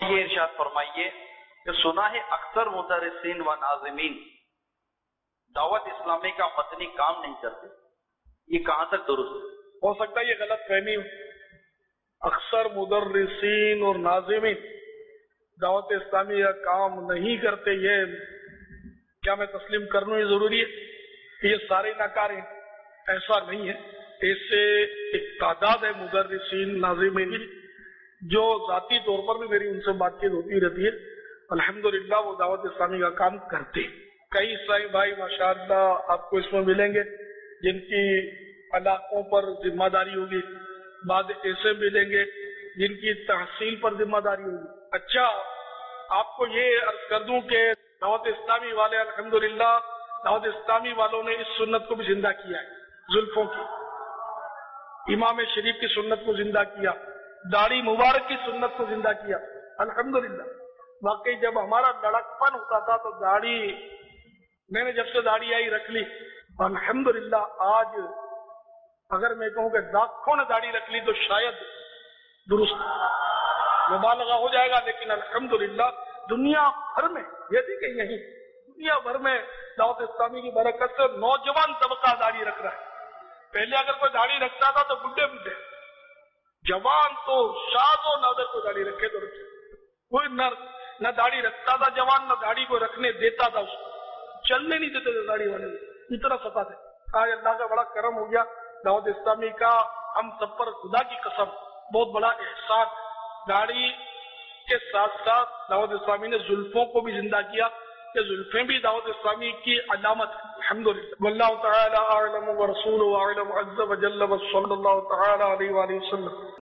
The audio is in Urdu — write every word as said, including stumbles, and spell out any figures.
یہ ارشاد فرمائیے کہ سنا ہے اکثر مدرسین و ناظمین دعوت اسلامی کا متنی کام نہیں کرتے، یہ کہاں تک درست ہے؟ ہو سکتا ہے یہ غلط فہمی ہو. اکثر مدرسین اور ناظمین دعوت اسلامی کا کام نہیں کرتے، یہ کیا میں تسلیم کرنا یہ ضروری ہے کہ یہ سارے ناکار ہیں؟ ایسا نہیں ہے. ایسے ایک تعداد ہے مدرسین ناظمین جو ذاتی طور پر بھی میری ان سے بات چیت ہوتی رہتی ہے، الحمدللہ وہ دعوت اسلامی کا کام کرتے. کئی سائیں بھائی ماشاءاللہ آپ کو اس میں ملیں گے جن کی علاقوں پر ذمہ داری ہوگی، بعد ایسے ملیں گے جن کی تحصیل پر ذمہ داری ہوگی. اچھا آپ کو یہ عرض کر دوں کہ دعوت اسلامی والے الحمدللہ دعوت اسلامی والوں نے اس سنت کو بھی زندہ کیا ہے. زلفوں کی، امام شریف کی سنت کو زندہ کیا، داڑھی مبارک کی سنت کو زندہ کیا الحمدللہ. واقعی جب ہمارا لڑکپن ہوتا تھا تو داڑھی، میں نے جب سے داڑھی آئی رکھ لی الحمدللہ. آج اگر میں کہوں کہ لاکھوں نے داڑھی رکھ لی تو شاید درست مبالغہ ہو جائے گا، لیکن الحمدللہ دنیا بھر میں، یہ بھی کہ نہیں، دنیا بھر میں دعوت اسلامی کی برکت سے نوجوان طبقہ داڑھی رکھ رہا ہے. پہلے اگر کوئی داڑھی رکھتا تھا تو بڈھے بڈھے، جوان تو شاد و نادر کو داڑھی رکھے تو رکھے. کوئی نہ نہ داڑھی رکھتا تھا جوان، نہ داڑھی کو رکھنے دیتا تھا، اس کو چلنے نہیں دیتے تھے داڑھی والے، اتنا ستا تھے. آج اللہ کا بڑا کرم ہو گیا، دعوت اسلامی کا ہم سب پر خدا کی قسم بہت بڑا احسان. داڑھی کے ساتھ ساتھ دعوت اسلامی نے زلفوں کو بھی زندہ کیا، کہ زلفیں بھی دعوت اسلامی کی علامت ہے الحمدللہ. واللہ تعالی اعلم ورسولہ اعلم عز وجل وصلی اللہ تعالی علیہ وآلہ وسلم.